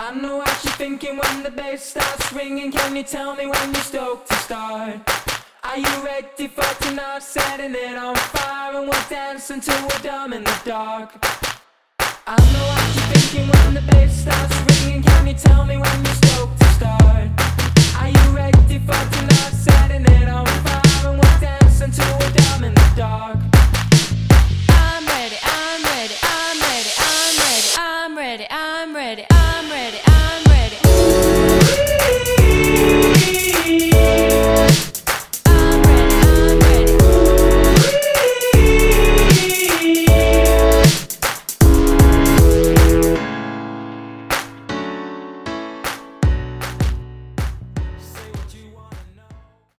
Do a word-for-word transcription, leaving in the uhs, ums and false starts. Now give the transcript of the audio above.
I know what you're thinking when the bass starts ringing. Can you tell me when you're stoked to start? Are you ready for tonight? Setting it on fire and we'll dance until we're dumb in the dark. I know what you're thinking when the bass starts ringing. Can you tell me when you're stoked to start? Are you ready for tonight? Setting it on fire and we'll